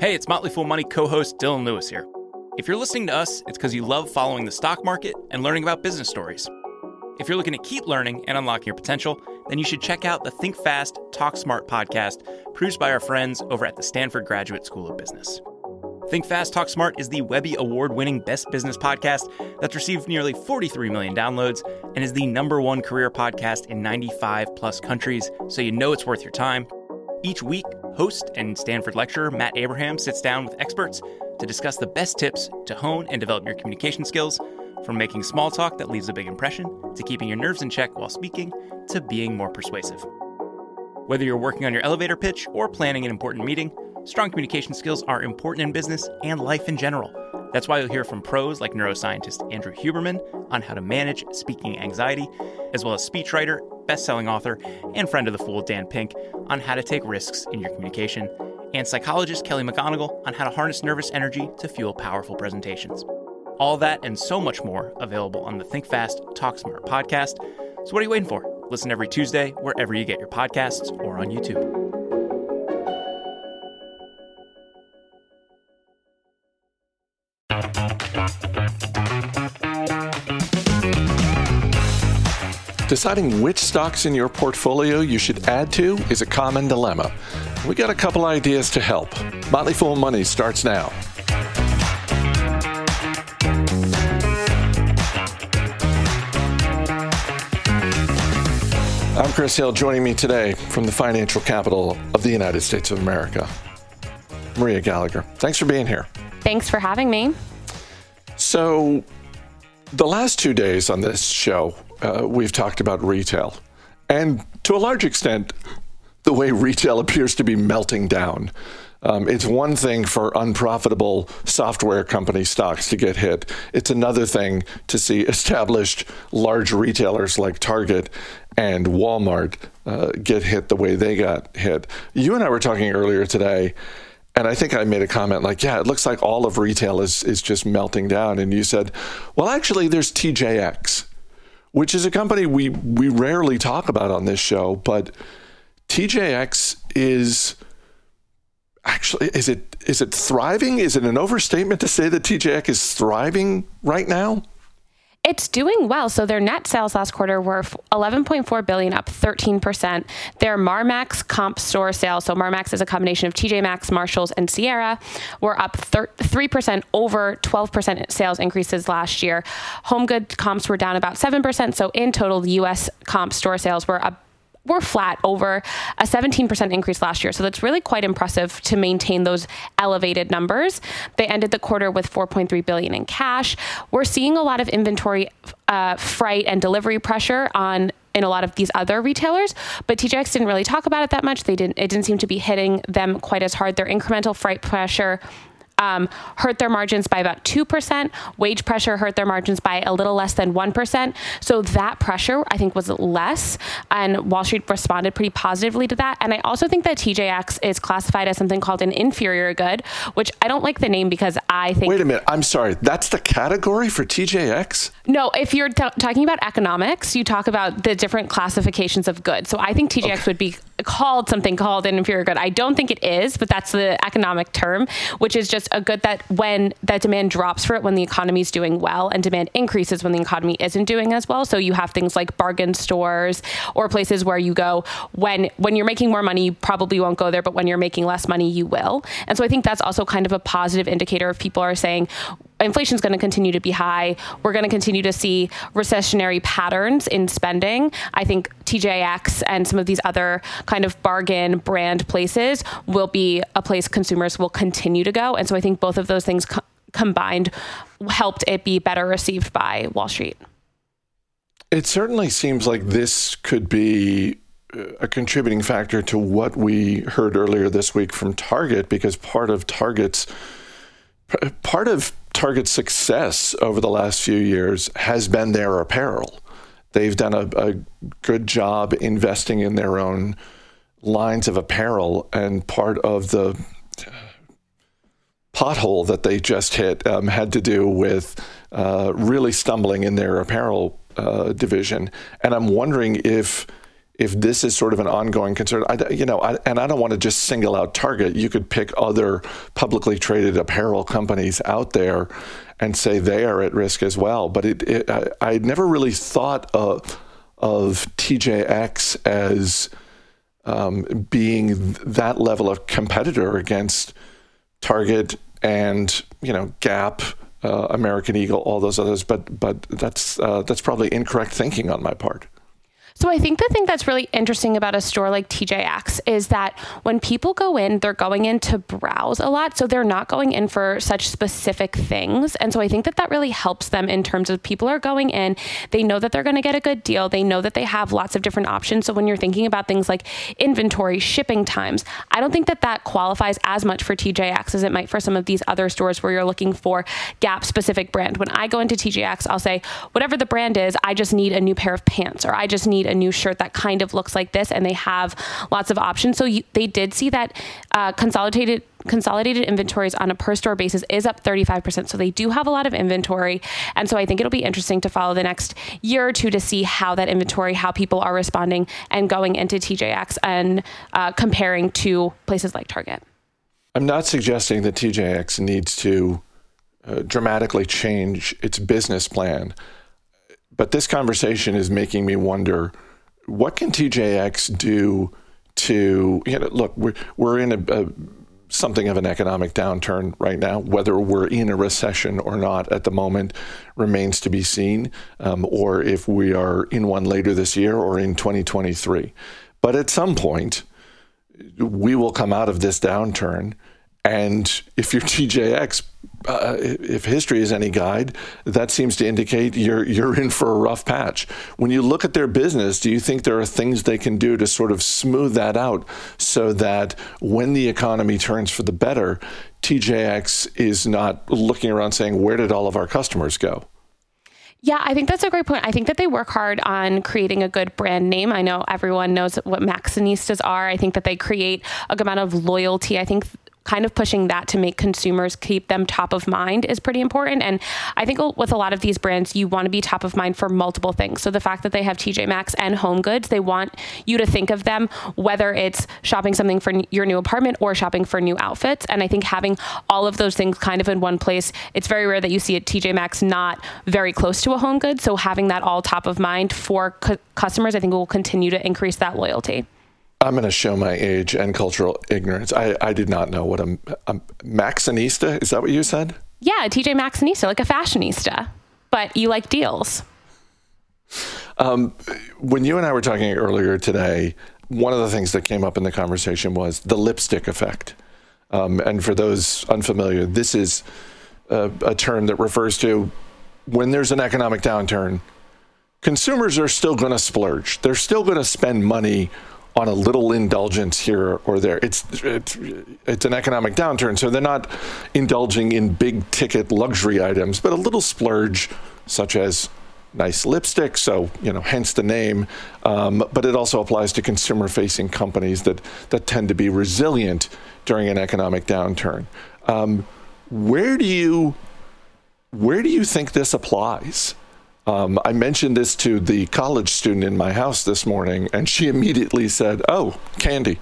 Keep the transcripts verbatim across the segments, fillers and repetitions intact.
Hey, it's Motley Fool Money co-host Dylan Lewis here. If you're listening to us, it's because you love following the stock market and learning about business stories. If you're looking to keep learning and unlocking your potential, then you should check out the Think Fast, Talk Smart podcast produced by our friends over at the Stanford Graduate School of Business. Think Fast, Talk Smart is the Webby Award-winning best business podcast that's received nearly forty-three million downloads and is the number one career podcast in ninety-five plus countries, so you know it's worth your time. Each week, host and Stanford lecturer Matt Abraham sits down with experts to discuss the best tips to hone and develop your communication skills, from making small talk that leaves a big impression, to keeping your nerves in check while speaking, to being more persuasive. Whether you're working on your elevator pitch or planning an important meeting, strong communication skills are important in business and life in general. That's why you'll hear from pros like neuroscientist Andrew Huberman on how to manage speaking anxiety, as well as speechwriter, best-selling author, and friend of the Fool Dan Pink on how to take risks in your communication, and psychologist Kelly McGonigal on how to harness nervous energy to fuel powerful presentations. All that and so much more available on the Think Fast, Talk Smart podcast. So what are you waiting for? Listen every Tuesday wherever you get your podcasts or on YouTube. Deciding which stocks in your portfolio you should add to is a common dilemma. We got a couple ideas to help. Motley Fool Money starts now. I'm Chris Hill. Joining me today from the financial capital of the United States of America, Maria Gallagher. Thanks for being here. Thanks for having me. So, the last two days on this show, uh, we've talked about retail. And to a large extent, the way retail appears to be melting down. Um, it's one thing for unprofitable software company stocks to get hit. It's another thing to see established large retailers like Target and Walmart uh, get hit the way they got hit. You and I were talking earlier today, and I think I made a comment like, yeah, it looks like all of retail is, is just melting down. And you said, well, actually, there's T J X, which is a company we, we rarely talk about on this show, but T J X is actually, is it is it thriving? Is it an overstatement to say that T J X is thriving right now? It's doing well. So their net sales last quarter were eleven point four billion dollars, up thirteen percent. Their Marmaxx comp store sales, so Marmaxx is a combination of T J Maxx, Marshalls, and Sierra, were up three percent over twelve percent sales increases last year. Home good comps were down about seven percent. So in total, the U S comp store sales were up We're flat over a seventeen percent increase last year. So that's really quite impressive to maintain those elevated numbers. They ended the quarter with four point three billion dollars in cash. We're seeing a lot of inventory uh, freight and delivery pressure on in a lot of these other retailers, but T J X didn't really talk about it that much. They didn't, it didn't seem to be hitting them quite as hard. Their incremental freight pressure Um, hurt their margins by about two percent. Wage pressure hurt their margins by a little less than one percent. So that pressure, I think, was less, and Wall Street responded pretty positively to that. And I also think that T J X is classified as something called an inferior good, which I don't like the name because I think... Wait a minute. I'm sorry. That's the category for T J X? No, if you're t- talking about economics, you talk about the different classifications of goods. So I think T J X okay. would be called something called an inferior good. I don't think it is, but that's the economic term, which is just a good that when that demand drops for it when the economy is doing well, and demand increases when the economy isn't doing as well. So you have things like bargain stores or places where you go when when you're making more money, you probably won't go there, but when you're making less money, you will. And so I think that's also kind of a positive indicator if people are saying inflation is going to continue to be high. We're going to continue to see recessionary patterns in spending. I think T J X and some of these other kind of bargain brand places will be a place consumers will continue to go. And so I think both of those things co- combined helped it be better received by Wall Street. It certainly seems like this could be a contributing factor to what we heard earlier this week from Target, because part of Target's part of Target's success over the last few years has been their apparel. They've done a, a good job investing in their own lines of apparel, and part of the pothole that they just hit um, had to do with uh, really stumbling in their apparel uh, division. And I'm wondering if if this is sort of an ongoing concern, I, you know, I, and I don't want to just single out Target. You could pick other publicly traded apparel companies out there and say they are at risk as well. But it, it, I, I never really thought of, of T J X as um, being that level of competitor against Target and, you know, Gap, uh, American Eagle, all those others. But but that's uh, that's probably incorrect thinking on my part. So I think the thing that's really interesting about a store like T J X is that when people go in, they're going in to browse a lot. So they're not going in for such specific things. And so I think that that really helps them in terms of people are going in, they know that they're going to get a good deal. They know that they have lots of different options. So when you're thinking about things like inventory, shipping times, I don't think that that qualifies as much for T J X as it might for some of these other stores where you're looking for Gap specific brand. When I go into T J X, I'll say, whatever the brand is, I just need a new pair of pants, or I just need a new shirt that kind of looks like this, and they have lots of options. So you, they did see that uh, consolidated consolidated inventories on a per store basis is up thirty-five percent. So they do have a lot of inventory. And so I think it'll be interesting to follow the next year or two to see how that inventory, how people are responding and going into T J X and uh, comparing to places like Target. I'm not suggesting that T J X needs to uh, dramatically change its business plan. But this conversation is making me wonder, what can T J X do to, you know, look, we're, we're in a, a something of an economic downturn right now. Whether we're in a recession or not at the moment remains to be seen, um, or if we are in one later this year or in twenty twenty-three. But at some point, we will come out of this downturn. And if you're T J X, uh, if history is any guide, that seems to indicate you're you're in for a rough patch. When you look at their business, do you think there are things they can do to sort of smooth that out so that when the economy turns for the better, T J X is not looking around saying, where did all of our customers go? Yeah, I think that's a great point. I think that they work hard on creating a good brand name. I know everyone knows what Maxinistas are. I think that they create a good amount of loyalty. I think kind of pushing that to make consumers keep them top of mind is pretty important. And I think with a lot of these brands, you want to be top of mind for multiple things. So the fact that they have T J Maxx and HomeGoods, they want you to think of them, whether it's shopping something for your new apartment or shopping for new outfits. And I think having all of those things kind of in one place, it's very rare that you see a T J Maxx not very close to a HomeGoods. So having that all top of mind for cu- customers, I think will continue to increase that loyalty. I'm going to show my age and cultural ignorance. I, I did not know what a, a Maxinista, is that what you said? Yeah, T J Maxxinista, like a fashionista, but you like deals. Um, when you and I were talking earlier today, one of the things that came up in the conversation was the lipstick effect. Um, and for those unfamiliar, this is a, a term that refers to when there's an economic downturn, consumers are still going to splurge. They're still going to spend money on a little indulgence here or there. It's, it's it's an economic downturn, so they're not indulging in big ticket luxury items, but a little splurge, such as nice lipstick. So, you know, hence the name. Um, but it also applies to consumer-facing companies that that tend to be resilient during an economic downturn. Um, where do you where do you think this applies? Um, I mentioned this to the college student in my house this morning, and she immediately said, "Oh, candy."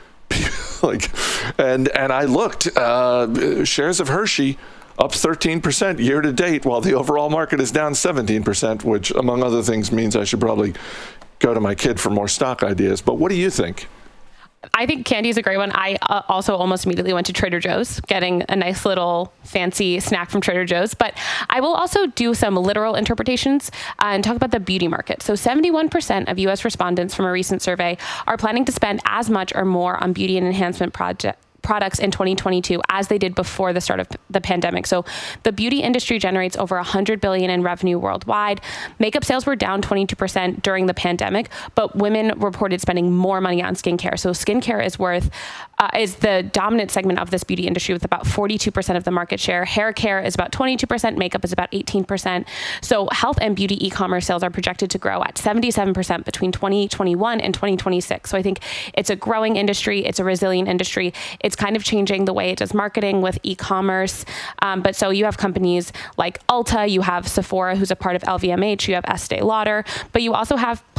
like, and and I looked. Uh, shares of Hershey up thirteen percent year to date, while the overall market is down seventeen percent, which, among other things, means I should probably go to my kid for more stock ideas. But what do you think? I think candy is a great one. I uh, also almost immediately went to Trader Joe's, getting a nice little fancy snack from Trader Joe's. But I will also do some literal interpretations uh, and talk about the beauty market. So seventy-one percent of U S respondents from a recent survey are planning to spend as much or more on beauty and enhancement project products in twenty twenty-two as they did before the start of the pandemic. So the beauty industry generates over one hundred billion dollars in revenue worldwide. Makeup sales were down twenty-two percent during the pandemic, but women reported spending more money on skincare. So skincare is worth uh, is the dominant segment of this beauty industry with about forty-two percent of the market share. Hair care is about twenty-two percent. Makeup is about eighteen percent. So health and beauty e-commerce sales are projected to grow at seventy-seven percent between twenty twenty-one and twenty twenty-six. So I think it's a growing industry. It's a resilient industry. It's kind of changing the way it does marketing with e-commerce. Um, but so you have companies like Ulta, you have Sephora, who's a part of L V M H, you have Estee Lauder, but you also have play,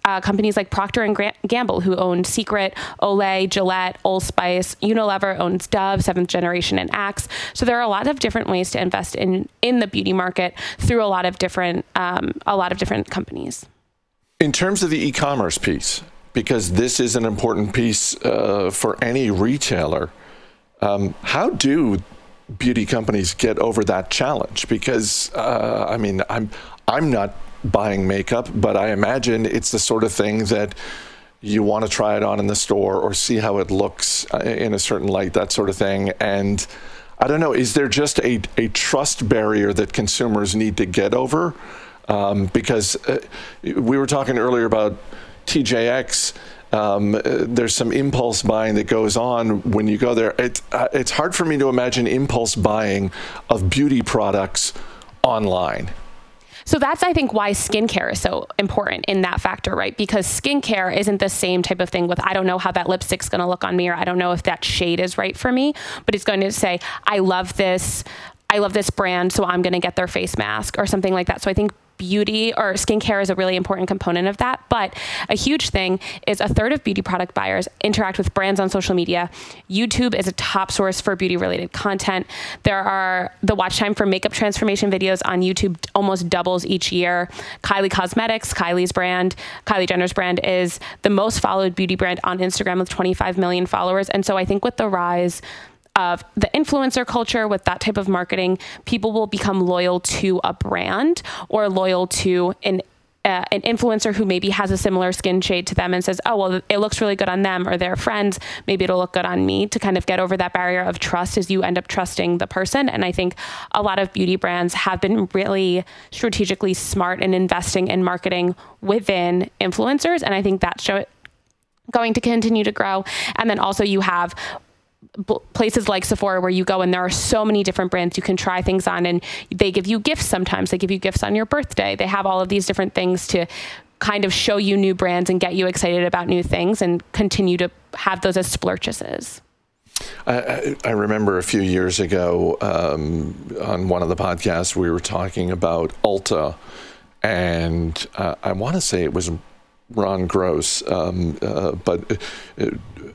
uh, companies like Procter and Gamble, who own Secret, Olay, Gillette, Old Spice. Unilever owns Dove, Seventh Generation, and Axe. So there are a lot of different ways to invest in in the beauty market through a lot of different um, a lot of different companies. In terms of the e-commerce piece, because this is an important piece uh, for any retailer, um, how do beauty companies get over that challenge? Because uh, I mean, I'm I'm not buying makeup, but I imagine it's the sort of thing that you want to try it on in the store or see how it looks in a certain light, that sort of thing. And I don't know, is there just a, a trust barrier that consumers need to get over? Um, because uh, we were talking earlier about T J X. Um, uh, there's some impulse buying that goes on when you go there. It, uh, it's hard for me to imagine impulse buying of beauty products online. So that's, I think, why skincare is so important in that factor, right? Because skincare isn't the same type of thing with, I don't know how that lipstick's going to look on me, or I don't know if that shade is right for me, but it's going to say, I love this, I love this brand, so I'm going to get their face mask or something like that. So I think beauty or skincare is a really important component of that. But a huge thing is a third of beauty product buyers interact with brands on social media. YouTube is a top source for beauty related content. There are the watch time for makeup transformation videos on YouTube almost doubles each year. Kylie Cosmetics, Kylie's brand, Kylie Jenner's brand, is the most followed beauty brand on Instagram with twenty-five million followers. And so I think with the rise of the influencer culture, with that type of marketing, people will become loyal to a brand or loyal to an uh, an influencer who maybe has a similar skin shade to them and says, oh, well, it looks really good on them or their friends. Maybe it'll look good on me, to kind of get over that barrier of trust as you end up trusting the person. And I think a lot of beauty brands have been really strategically smart in investing in marketing within influencers. And I think that's show- going to continue to grow. And then also you have places like Sephora where you go and there are so many different brands you can try things on, and they give you gifts sometimes. They give you gifts on your birthday. They have all of these different things to kind of show you new brands and get you excited about new things and continue to have those as splurchases. I, I remember a few years ago um, on one of the podcasts, we were talking about Ulta, and uh, I want to say it was Ron Gross, um, uh, but it,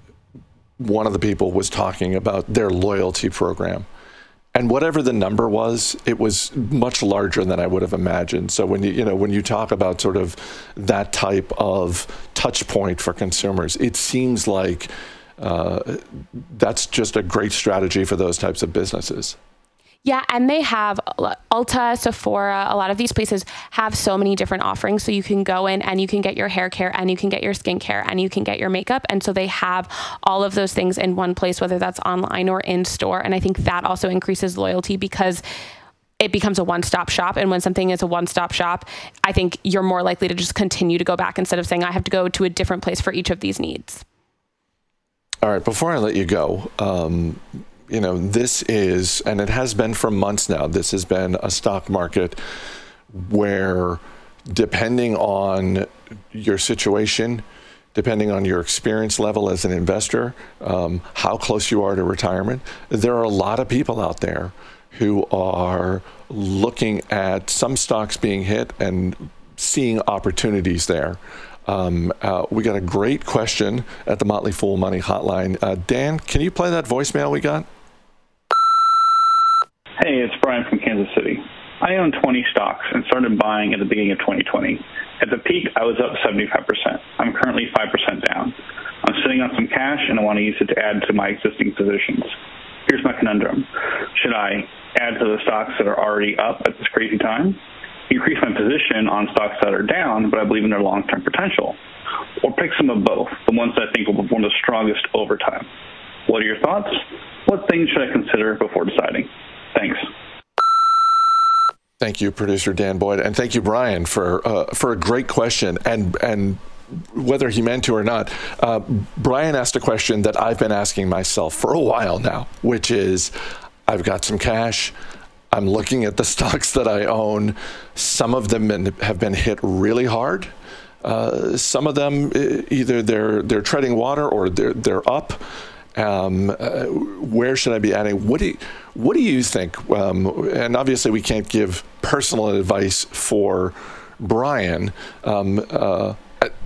one of the people was talking about their loyalty program. And whatever the number was, it was much larger than I would have imagined. So when you, you know, when you talk about sort of that type of touch point for consumers, it seems like uh, that's just a great strategy for those types of businesses. Yeah, and they have Ulta, Sephora, a lot of these places have so many different offerings. So you can go in and you can get your hair care and you can get your skincare and you can get your makeup. And so they have all of those things in one place, whether that's online or in store. And I think that also increases loyalty because it becomes a one-stop shop. And when something is a one-stop shop, I think you're more likely to just continue to go back instead of saying, I have to go to a different place for each of these needs. All right, before I let you go, um, you know, this is, and it has been for months now, this has been a stock market where, depending on your situation, depending on your experience level as an investor, um, how close you are to retirement, there are a lot of people out there who are looking at some stocks being hit and seeing opportunities there. Um, uh, we got a great question at the Motley Fool Money Hotline. Uh, Dan, can you play that voicemail we got? Hey, it's Brian from Kansas City. I own twenty stocks and started buying at the beginning of twenty twenty. At the peak, I was up seventy-five percent. I'm currently five percent down. I'm sitting on some cash and I want to use it to add to my existing positions. Here's my conundrum. Should I add to the stocks that are already up at this crazy time? Increase my position on stocks that are down, but I believe in their long-term potential? Or pick some of both, the ones that I think will perform the strongest over time? What are your thoughts? What things should I consider before deciding? Thanks. Thank you, producer Dan Boyd, and thank you, Brian, for uh, for a great question. And and whether he meant to or not, uh, Brian asked a question that I've been asking myself for a while now, which is, I've got some cash. I'm looking at the stocks that I own. Some of them have been hit really hard. Uh, some of them either they're they're treading water or they're they're up. Um, uh, where should I be adding? What do you, what do you think? Um, and obviously, we can't give personal advice for Brian. Um, uh,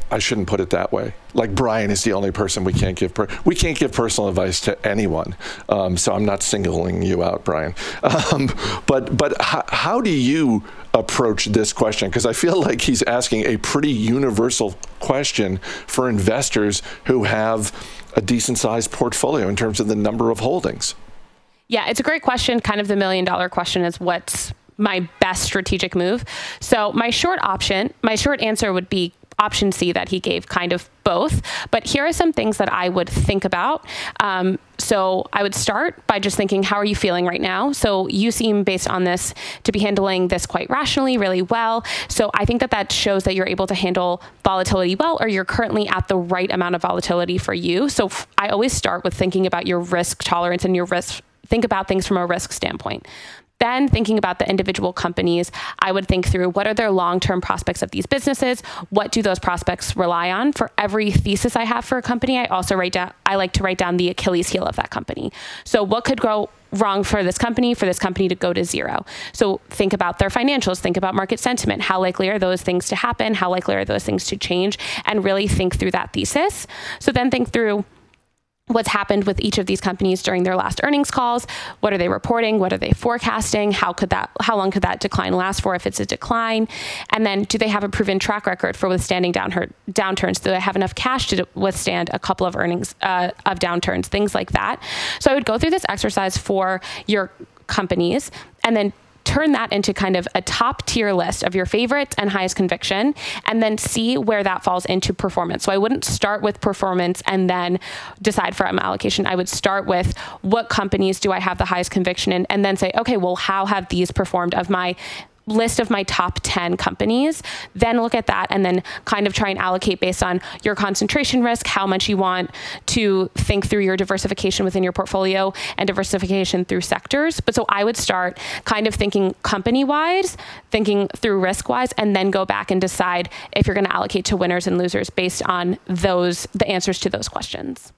I shouldn't put it that way. Like Brian is the only person we can't give per- we can't give personal advice to anyone. Um, so I'm not singling you out, Brian. Um, but but h- how do you approach this question? Because I feel like he's asking a pretty universal question for investors who have a decent sized portfolio in terms of the number of holdings. Yeah, it's a great question. Kind of the million dollar question is what's my best strategic move? So my short option, my short answer would be option C that he gave, kind of both. But here are some things that I would think about. Um, so I would start by just thinking, how are you feeling right now? So you seem, based on this, to be handling this quite rationally, really well. So I think that that shows that you're able to handle volatility well, or you're currently at the right amount of volatility for you. So f- I always start with thinking about your risk tolerance and your risk, think about things from a risk standpoint. Then thinking about the individual companies, I would think through what are their long-term prospects of these businesses? What do those prospects rely on? For every thesis I have for a company, I also write down, I like to write down the Achilles heel of that company. So what could go wrong for this company, for this company to go to zero? So think about their financials, think about market sentiment. How likely are those things to happen? How likely are those things to change? And really think through that thesis. So then think through what's happened with each of these companies during their last earnings calls. What are they reporting? What are they forecasting? How could that, how long could that decline last for if it's a decline? And then do they have a proven track record for withstanding downturn, downturns? Do they have enough cash to withstand a couple of earnings uh, of downturns, things like that? So I would go through this exercise for your companies and then turn that into kind of a top tier list of your favorites and highest conviction, and then see where that falls into performance. So I wouldn't start with performance and then decide for my allocation. I would start with what companies do I have the highest conviction in, and then say, okay, well, how have these performed of my list of my top ten companies? Then look at that and then kind of try and allocate based on your concentration risk, how much you want to think through your diversification within your portfolio and diversification through sectors. But so I would start kind of thinking company-wise, thinking through risk-wise, and then go back and decide if you're going to allocate to winners and losers based on those, the answers to those questions.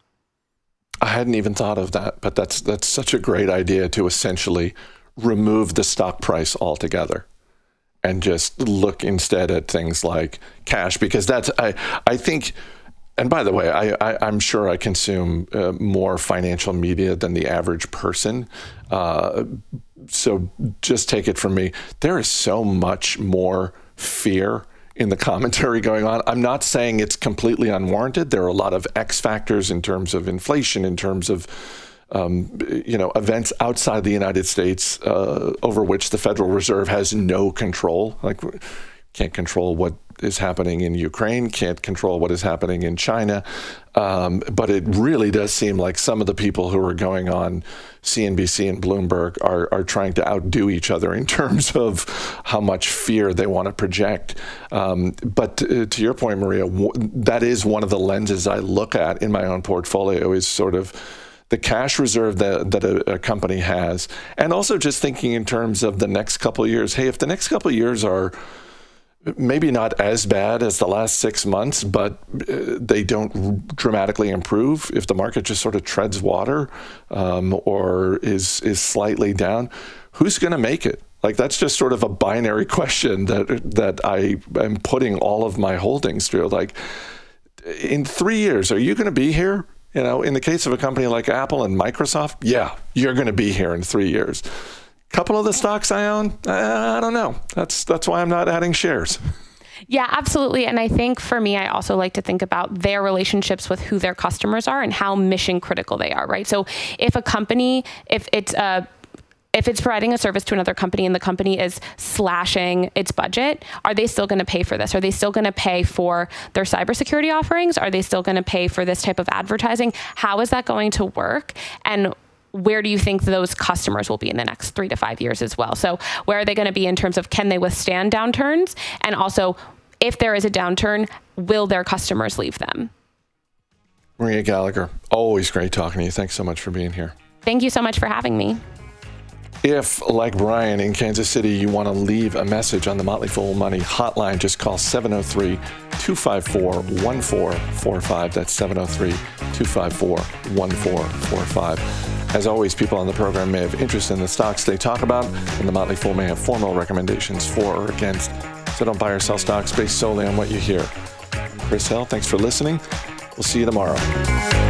I hadn't even thought of that, but that's that's such a great idea to essentially remove the stock price altogether and just look instead at things like cash, because that's, I, I think, and by the way, I, I, I'm sure I consume uh, more financial media than the average person. Uh, so just take it from me. There is so much more fear in the commentary going on. I'm not saying it's completely unwarranted. There are a lot of X factors in terms of inflation, in terms of Um, you know, events outside the United States uh, over which the Federal Reserve has no control. Like, can't control what is happening in Ukraine, can't control what is happening in China. Um, but it really does seem like some of the people who are going on C N B C and Bloomberg are, are trying to outdo each other in terms of how much fear they want to project. Um, but uh, to your point, Maria, w- that is one of the lenses I look at in my own portfolio, is sort of the cash reserve that, that a, a company has, and also just thinking in terms of the next couple of years. Hey, if the next couple of years are maybe not as bad as the last six months, but they don't dramatically improve, if the market just sort of treads water um, or is is slightly down, who's going to make it? Like, that's just sort of a binary question that that I am putting all of my holdings through. Like, in three years, are you going to be here? You know, in the case of a company like Apple and Microsoft, yeah, you're going to be here in three years. A couple of the stocks I own, I don't know. That's that's why I'm not adding shares. Yeah, absolutely. And I think for me, I also like to think about their relationships with who their customers are and how mission critical they are, right? So if a company, if it's a If it's providing a service to another company and the company is slashing its budget, are they still going to pay for this? Are they still going to pay for their cybersecurity offerings? Are they still going to pay for this type of advertising? How is that going to work? And where do you think those customers will be in the next three to five years as well? So where are they going to be in terms of, can they withstand downturns? And also, if there is a downturn, will their customers leave them? Maria Gallagher, always great talking to you. Thanks so much for being here. Thank you so much for having me. If, like Brian in Kansas City, you want to leave a message on the Motley Fool Money hotline, just call seven oh three, two five four, one four four five. That's seven oh three, two five four, one four four five. As always, people on the program may have interest in the stocks they talk about, and the Motley Fool may have formal recommendations for or against. So don't buy or sell stocks based solely on what you hear. Chris Hill. Thanks for listening. We'll see you tomorrow.